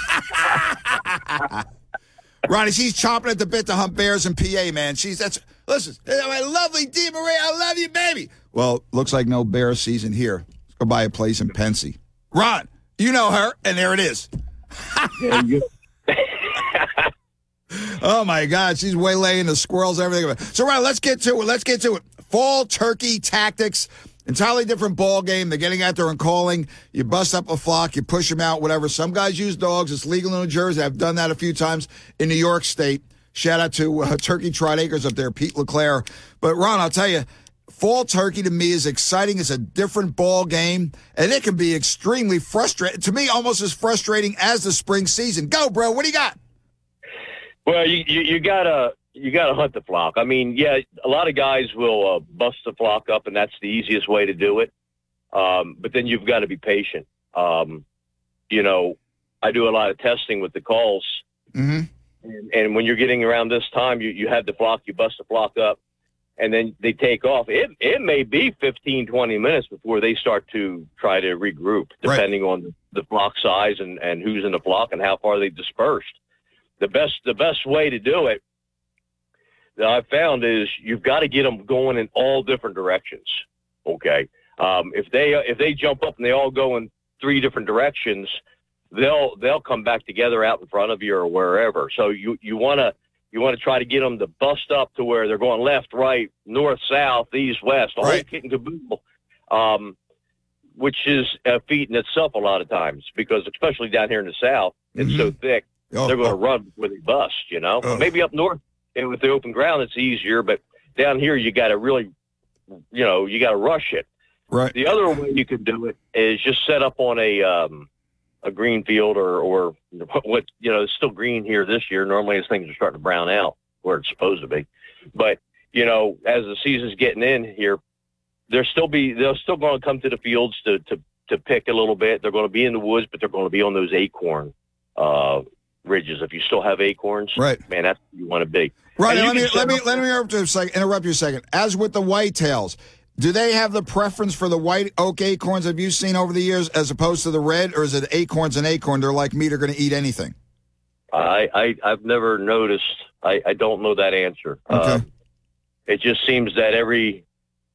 Ronnie, she's chomping at the bit to hunt bears in P A, man. She's, that's, listen, my lovely DeMarie, I love you, baby. Well, looks like no bear season here. Let's go buy a place in Pensy. Ron, you know her, and there it is. Yeah, you- Oh, my God. She's waylaying the squirrels, everything. So, Ron, let's get to it. Let's get to it. Fall turkey tactics. Entirely different ball game. They're getting out there and calling. You bust up a flock. You push them out, whatever. Some guys use dogs. It's legal in New Jersey. I've done that a few times in New York State. Shout out to uh, Turkey Trot Acres up there, Pete LeClaire. But, Ron, I'll tell you, fall turkey to me is exciting. It's a different ball game, and it can be extremely frustrating. To me, almost as frustrating as the spring season. Go, bro. What do you got? Well, you, you, you gotta you gotta hunt the flock. I mean, yeah, a lot of guys will uh, bust the flock up, and that's the easiest way to do it. Um, but then you've got to be patient. Um, you know, I do a lot of testing with the calls, mm-hmm. and, and when you're getting around this time, you, you have the flock, you bust the flock up, and then they take off. It it may be fifteen, twenty minutes before they start to try to regroup, depending right. on the, the flock size and, and who's in the flock and how far they dispersed. The best the best way to do it that I've found is you've got to get them going in all different directions. Okay, um, if they if they jump up and they all go in three different directions, they'll they'll come back together out in front of you or wherever. So you you want to you want to try to get them to bust up to where they're going left, right, north, south, east, west, the right. whole kit and caboodle, um, which is a feat in itself a lot of times because especially down here in the South, it's mm-hmm. so thick. Oh, they're going to oh. run before they bust, you know. Oh. Maybe up north and with the open ground, it's easier. But down here, you got to really, you know, you got to rush it. Right. The other way you can do it is just set up on a um, a green field or, or what, you know, it's still green here this year. Normally, as things are starting to brown out where it's supposed to be. But, you know, as the season's getting in here, they're still be they're still going to come to the fields to, to, to pick a little bit. They're going to be in the woods, but they're going to be on those acorn uh ridges. If you still have acorns, right, man, that's where you want to be. Right. Let me let me let me interrupt you a second. Interrupt you a second. As with the whitetails, do they have the preference for the white oak acorns? Have you seen over the years as opposed to the red, or is it acorns and acorn? They're like meat, are going to eat anything. I, I I've never noticed. I I don't know that answer. Okay. Um, it just seems that every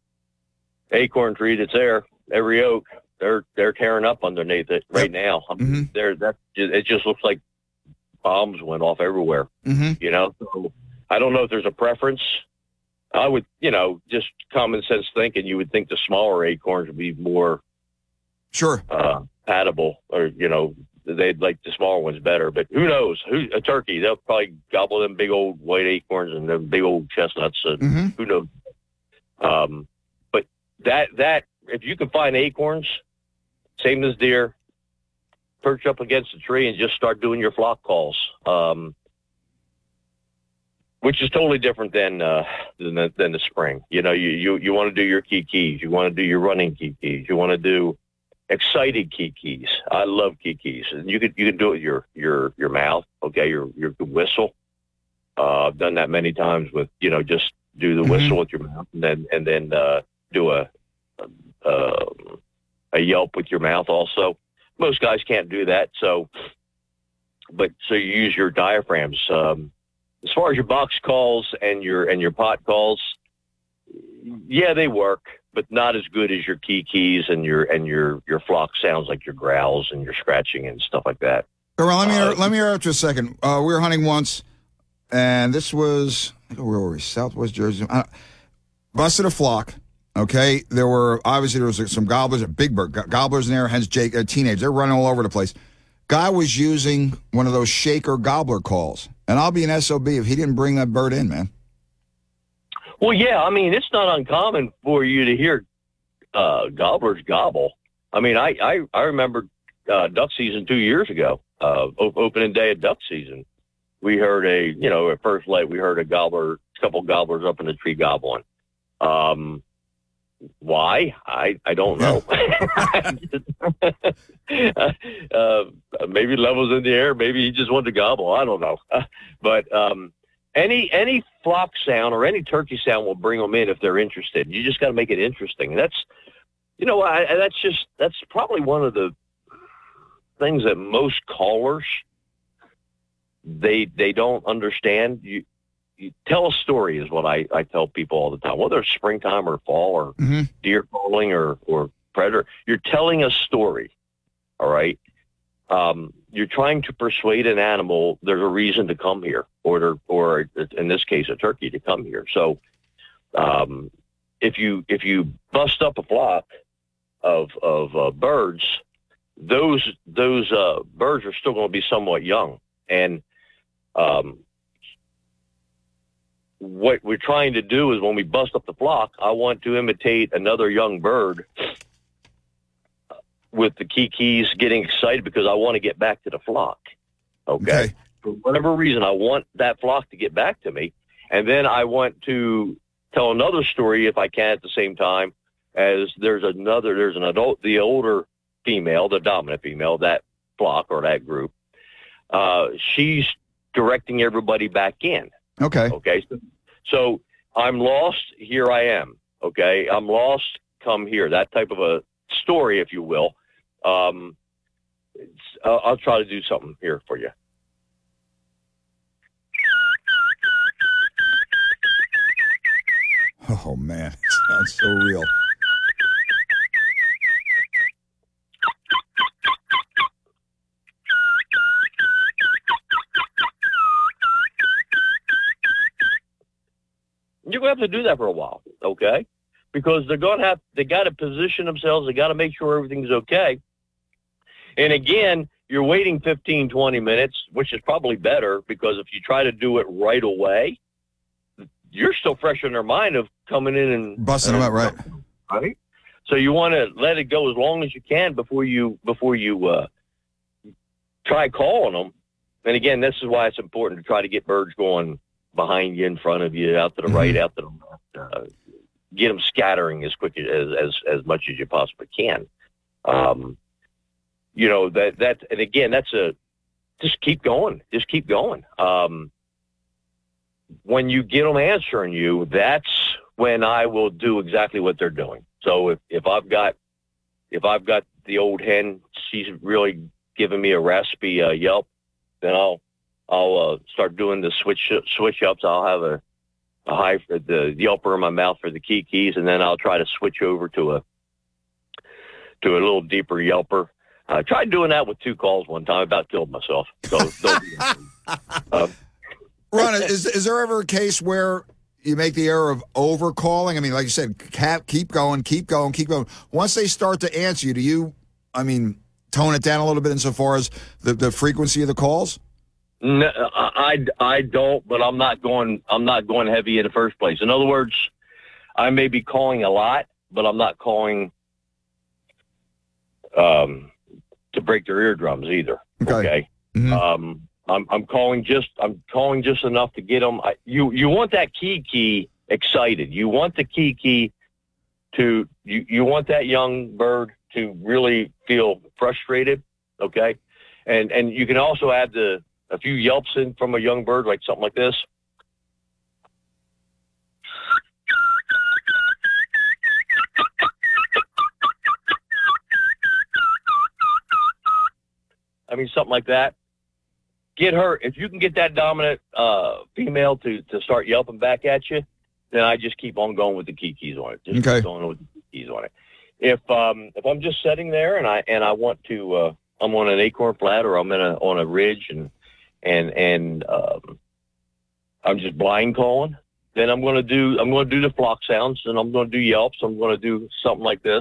acorn tree that's there, every oak, they're they're tearing up underneath it right yep. now. Mm-hmm. They're that it just looks like bombs went off everywhere, mm-hmm. you know. So I don't know if there's a preference. I would, you know, just common sense thinking, you would think the smaller acorns would be more sure uh, palatable, or you know, they'd like the smaller ones better. But who knows? Who a turkey? They'll probably gobble them big old white acorns and them big old chestnuts. Uh, mm-hmm. Who knows? Um, but that that if you can find acorns, same as deer, perch up against a tree and just start doing your flock calls, um, which is totally different than uh, than, the, than the spring. You know, you, you, you want to do your key keys. You want to do your running key keys. You want to do excited key keys. I love key keys. And you could you can do it with your, your, your mouth, okay, your, your whistle. Uh, I've done that many times with, you know, just do the mm-hmm. whistle with your mouth and then, and then uh, do a, a, a yelp with your mouth also. Most guys can't do that, so but so you use your diaphragms. Um, as far as your box calls and your and your pot calls, yeah, they work, but not as good as your key keys and your and your your flock sounds, like your growls and your scratching and stuff like that. Well, let me uh, let me interrupt you a second. Uh, we were hunting once, and this was where were we? Southwest Jersey. Uh, busted a flock. Okay, there were, obviously, there was some gobblers, a big bird, gobblers in there, hence Jake, uh, teenagers. They're running all over the place. Guy was using one of those shaker gobbler calls. And I'll be an S O B if he didn't bring that bird in, man. Well, yeah, I mean, it's not uncommon for you to hear uh, gobblers gobble. I mean, I, I, I remember uh, duck season two years ago, uh, op- opening day of duck season. We heard a, you know, at first light, we heard a gobbler, a couple gobblers up in the tree gobbling. Um, why? I, I don't know. uh, maybe levels in the air. Maybe he just wanted to gobble. I don't know. But um, any any flock sound or any turkey sound will bring them in if they're interested. You just got to make it interesting. That's, you know, I, that's just, that's probably one of the things that most callers, they they don't understand. You, you tell a story is what I, I tell people all the time, whether it's springtime or fall or mm-hmm. deer calling or, or predator. You're telling a story, all right? Um, you're trying to persuade an animal there's a reason to come here, or or in this case, a turkey to come here. So um, if you if you bust up a flock of of uh, birds, those those uh, birds are still going to be somewhat young, and um, what we're trying to do is when we bust up the flock, I want to imitate another young bird with the kikis getting excited because I want to get back to the flock. Okay? okay. For whatever reason, I want that flock to get back to me. And then I want to tell another story if I can at the same time, as there's another, there's an adult, the older female, the dominant female, that flock or that group. Uh, she's directing everybody back in. Okay. Okay. So, so I'm lost. Here I am. Okay. I'm lost. Come here. That type of a story, if you will. Um, it's, uh, I'll try to do something here for you. Oh man, it sounds so real. You're going to have to do that for a while, okay? Because they're going to have, they got to position themselves. They got to make sure everything's okay. And again, you're waiting fifteen, twenty minutes, which is probably better, because if you try to do it right away, you're still fresh in their mind of coming in and busting them out, right? Right. So you want to let it go as long as you can before you, before you uh, try calling them. And again, this is why it's important to try to get birds going behind you, in front of you, out to the mm-hmm. right, out to the left. Uh, get them scattering as quick as, as, as much as you possibly can. Um, you know, that, that, and again, that's a, just keep going, just keep going. Um, when you get them answering you, that's when I will do exactly what they're doing. So if, if I've got, if I've got the old hen, she's really giving me a raspy uh, yelp, then I'll, I'll uh, start doing the switch switch ups. I'll have a, a high for the yelper in my mouth for the kikis, and then I'll try to switch over to a to a little deeper yelper. I tried doing that with two calls one time. I about killed myself. So, um, Ron, is is there ever a case where you make the error of over calling? I mean, like you said, keep going, keep going, keep going. Once they start to answer you, do you, I mean, tone it down a little bit insofar as the, the frequency of the calls? No, I, I don't, but I'm not going, I'm not going heavy in the first place. In other words, I may be calling a lot, but I'm not calling um, to break their eardrums either. Okay. okay? Mm-hmm. Um, I'm, I'm calling just, I'm calling just enough to get them. I, you, you want that kiki excited. You want the kiki to, you, you want that young bird to really feel frustrated. Okay. And, and you can also add the, a few yelps in from a young bird, like something like this. I mean, something like that. Get her, if you can get that dominant uh, female to, to start yelping back at you, then I just keep on going with the kikis on it. Just okay. keep going with the kikis on it. If um, if I'm just sitting there and I and I want to, uh, I'm on an acorn flat or I'm in a on a ridge and and and um, I'm just blind calling, then I'm going to do I'm going to do the flock sounds, and I'm going to do yelps. I'm going to do something like this.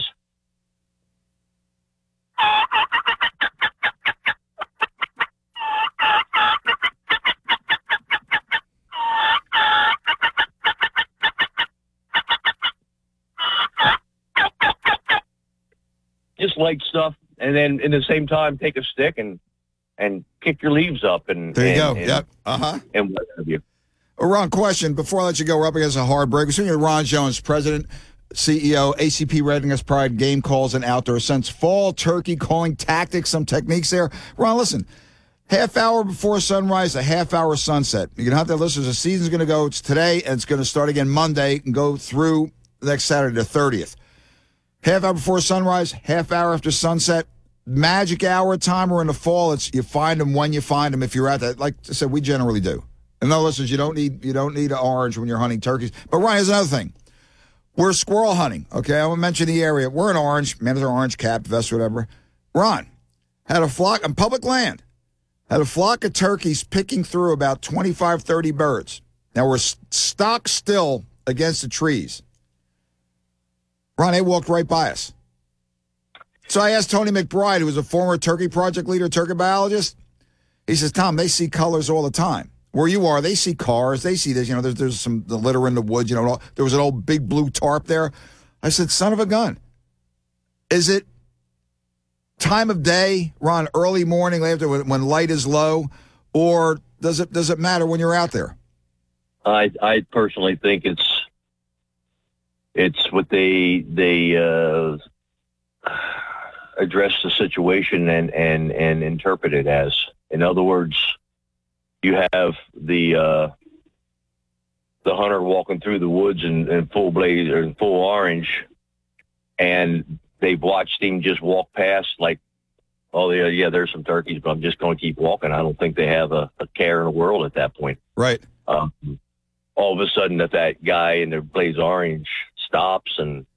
just light stuff, and then in the same time take a stick and and kick your leaves up. And there you and, go. And, yep. Uh huh. And what have you. Well, Ron, question before I let you go. We're up against a hard break. We're speaking to Ron Jones, President, C E O, A C P Readiness Pride, Game Calls and Outdoor Sense. Fall turkey calling tactics, some techniques there. Ron, listen, half hour before sunrise, a half hour sunset. You can have that listeners. The season's going to go, it's today, and it's going to start again Monday and go through next Saturday, the thirtieth. Half hour before sunrise, half hour after sunset. Magic hour timer in the fall, it's you find them when you find them if you're at that. Like I said, we generally do. And no, listeners, you don't need you don't need an orange when you're hunting turkeys. But Ryan, here's another thing. We're squirrel hunting, okay? I want to mention the area. We're in orange, mandatory orange cap, vest, whatever. Ron had a flock on public land, had a flock of turkeys picking through about twenty-five, thirty birds. Now we're stock still against the trees. Ron, they walked right by us. So I asked Tony McBride, who was a former turkey project leader, turkey biologist. He says, Tom, they see colors all the time. Where you are, they see cars, they see this. You know, there's there's some the litter in the woods. You know, there was an old big blue tarp there. I said, son of a gun. Is it time of day, Ron, early morning, after when, when light is low, or does it does it matter when you're out there? I I personally think it's it's what they they uh, address the situation and and and interpret it as. In other words, you have the uh, the hunter walking through the woods in, in full blaze or in full orange, and they've watched him just walk past like, oh, yeah, yeah, there's some turkeys, but I'm just going to keep walking. I don't think they have a, a care in the world at that point. Right. Um, all of a sudden, if that guy in the blaze orange stops and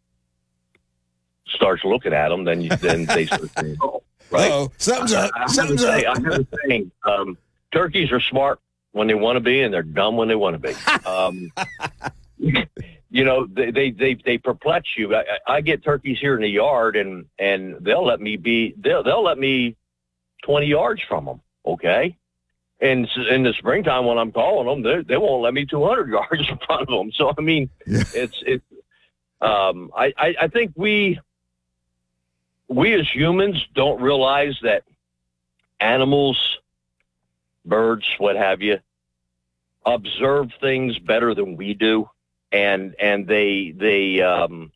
starts looking at them, then you, then they start saying, oh, right? Uh-oh, something's up. I, I Something's have up. say, I have a saying, um, turkeys are smart when they want to be, and they're dumb when they want to be. Um, you know, they, they, they, they perplex you. I, I get turkeys here in the yard, and, and they'll let me be, they'll, they'll let me twenty yards from them. Okay. And in the springtime, when I'm calling them, they, they won't let me two hundred yards in front of them. So, I mean, yeah. it's, it's, um, I, I, I think we, we as humans don't realize that animals, birds, what have you, observe things better than we do, and and they they um,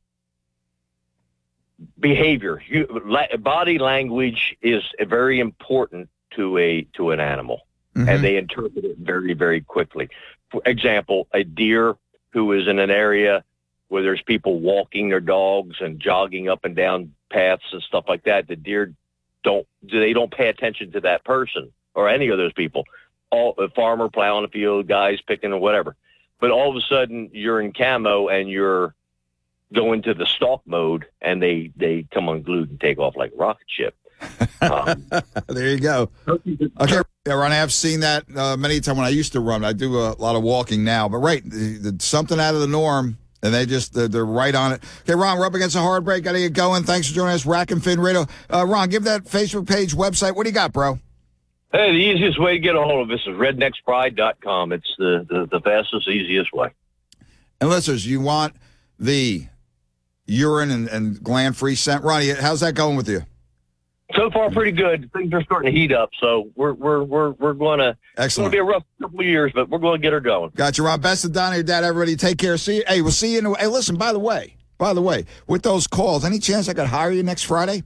behavior, you, la, body language is very important to a to an animal, mm-hmm. and they interpret it very very quickly. For example, a deer who is in an area where there's people walking their dogs and jogging up and down paths and stuff like that, the deer don't they don't pay attention to that person or any of those people. All a farmer plowing a field, guys picking or whatever. But all of a sudden you're in camo and you're going to the stalk mode, and they, they come unglued and take off like a rocket ship. Um, there you go. Okay, yeah, Ron, I have seen that uh, many times when I used to run. I do a lot of walking now, but right, the, the, something out of the norm, and they just they're, they're right on it. Okay, Ron, we're up against a hard break. Got to get going. Thanks for joining us, Rack and Fin Radio. Uh, Ron, give that Facebook page, website. What do you got, bro? Hey, the easiest way to get a hold of us is rednecks pride dot com. It's the, the, the fastest, easiest way. And listeners, you want the urine and, and gland-free scent. Ronnie, how's that going with you? So far, pretty good. Things are starting to heat up, so we're we're we're we're going to. Excellent. It's going to be a rough couple of years, but we're going to get her going. Got you, Ron. Best of Donnie, your dad. Everybody, take care. See you. Hey, we'll see you. In a, hey, listen. By the way, by the way, with those calls, any chance I could hire you next Friday?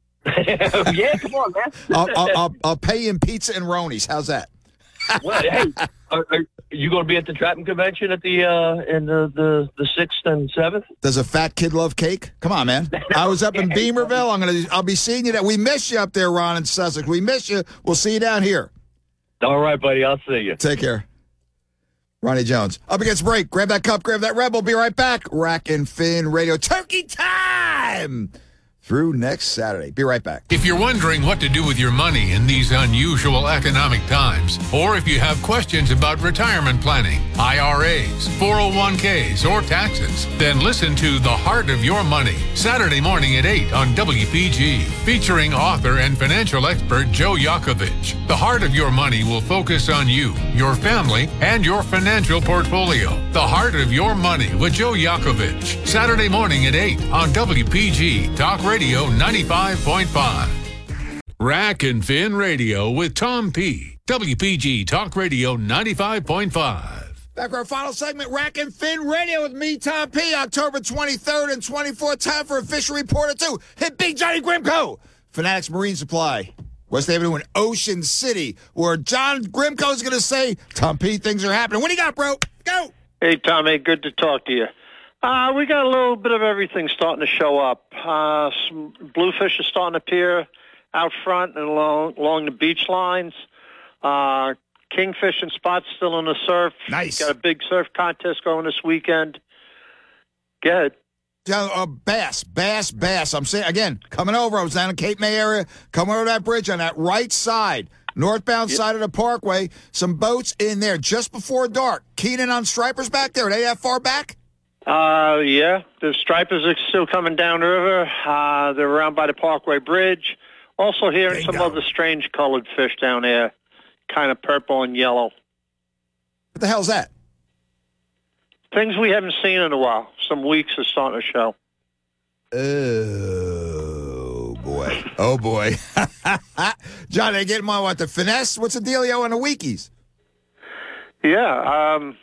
Yeah, come on, man. I'll, I'll, I'll, I'll pay you in pizza and Ronies. How's that? Well, hey, are, are you going to be at the Trapping Convention at the uh, in the, the the sixth and seventh? Does a fat kid love cake? Come on, man. I was up in Beamerville. I'm gonna. I'll be seeing you there. We miss you up there, Ron, in Sussex. We miss you. We'll see you down here. All right, buddy. I'll see you. Take care. Ronnie Jones. Up against break. Grab that cup. Grab that Rebel. Be right back. Rack and Fin Radio. Turkey time. Through next Saturday. Be right back. If you're wondering what to do with your money in these unusual economic times, or if you have questions about retirement planning, I R As, four oh one k's, or taxes, then listen to The Heart of Your Money, Saturday morning at eight on W P G, featuring author and financial expert Joe Yakovich. The Heart of Your Money will focus on you, your family, and your financial portfolio. The Heart of Your Money with Joe Yakovich, Saturday morning at eight on W P G Talk Radio. Radio ninety-five point five. Rack and Fin Radio with Tom P. W P G Talk Radio ninety-five point five. Back for our final segment, Rack and Fin Radio with me, Tom P. October twenty-third and twenty-fourth. Time for a Fisher Reporter two. Hit Big Johnny Grimco. Fanatics Marine Supply. West Avenue in Ocean City, where John Grimco is going to say, Tom P, things are happening. What do you got, bro? Go. Hey, Tommy, good to talk to you. Uh, we got a little bit of everything starting to show up. Uh, some bluefish are starting to appear out front and along, along the beach lines. Uh, kingfish and spots still in the surf. Nice. Got a big surf contest going this weekend. Good. Yeah, uh, bass, bass, bass. I'm saying, again, coming over. I was down in Cape May area, coming over that bridge on that right side, northbound yep. side of the parkway. Some boats in there just before dark. Keenan on stripers back there. Are they that far back? Uh, yeah. The stripers are still coming down the river. Uh, they're around by the Parkway Bridge. Also hearing Bingo. some other strange colored fish down there, kind of purple and yellow. What the hell's that? Things we haven't seen in a while. Some weeks are starting to show. Oh, boy. Oh, boy. John, they getting my, what, the finesse? What's the dealio on the weekies? Yeah. Um,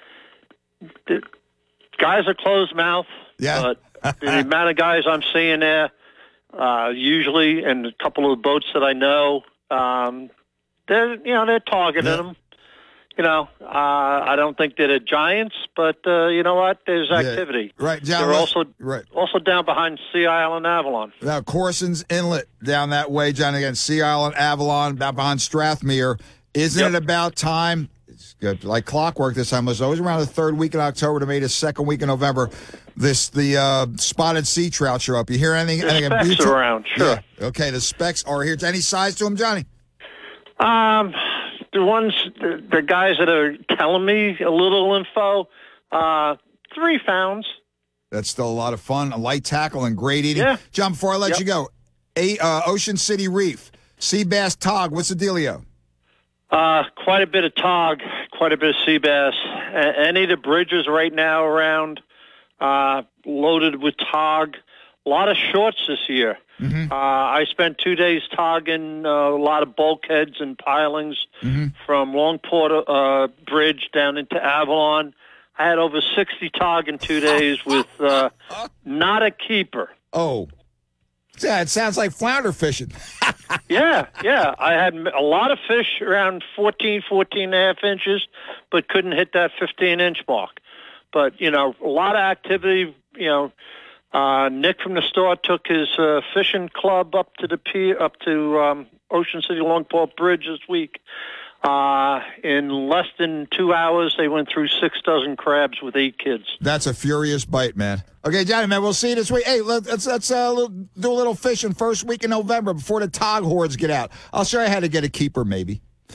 the guys are closed mouth. Yeah. But the amount of guys I'm seeing there, uh, usually, and a couple of the boats that I know, um, they're, you know, they're targeting yeah. them. You know, uh, I don't think they're the giants, but uh, you know what? There's activity. Yeah. Right, John. They're also right. also down behind Sea Island Avalon. Now, Corson's Inlet down that way, John. Again, Sea Island Avalon, down behind Strathmere. Isn't Yep. it about time? It's good, like clockwork this time. It was always around the third week in October to maybe the second week in November. This the uh, spotted sea trout show up. You hear anything? The anything specs are around, sure. Yeah. Okay, the specs are here. Any size to them, Johnny? Um, the ones, the, the guys that are telling me a little info, uh, three pounds. That's still a lot of fun. A light tackle and great eating. Yeah. John, before I let Yep. you go, a, uh, Ocean City Reef, sea bass tog. What's the dealio? Uh, quite a bit of tog, quite a bit of sea bass. A- any of the bridges right now around, uh, loaded with tog. A lot of shorts this year. Mm-hmm. Uh, I spent two days togging uh, a lot of bulkheads and pilings Mm-hmm. from Longport uh, Bridge down into Avalon. I had over sixty tog in two days with uh, not a keeper. Oh. Yeah, it sounds like flounder fishing. yeah, yeah. I had a lot of fish around fourteen, fourteen and a half inches, but couldn't hit that fifteen-inch mark. But, you know, a lot of activity, you know. Uh, Nick from the store took his uh, fishing club up to the pier, up to um, Ocean City Longport Bridge this week. Uh, in less than two hours, they went through six dozen crabs with eight kids. That's a furious bite, man. Okay, Johnny, man, we'll see you this week. Hey, let's let's uh, do a little fishing first week in November before the tog hordes get out. I'll show you how to get a keeper, maybe.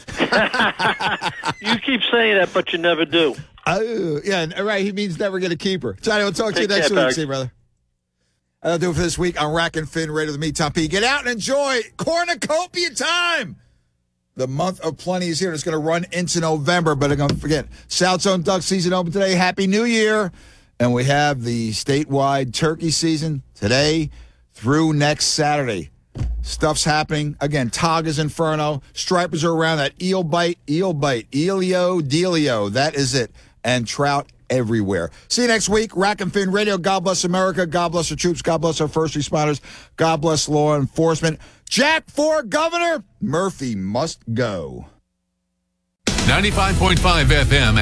You keep saying that, but you never do. Oh, yeah, right. He means never get a keeper. Johnny, we'll talk Take to you next care, week. Doug. See you, brother. That'll do it for this week on Rack and Fin Radio with me, Tom P. Get out and enjoy cornucopia time. The month of plenty is here. It's going to run into November, but I'm going to forget. South Zone duck season open today. Happy New Year. And we have the statewide turkey season today through next Saturday. Stuff's happening. Again, tog is inferno. Stripers are around. That eel bite, eel bite, eelio, dealio. That is it. And trout everywhere. See you next week. Rack and Fin Radio. God bless America. God bless our troops. God bless our first responders. God bless law enforcement. Jack for governor. Murphy must go. ninety-five point five F M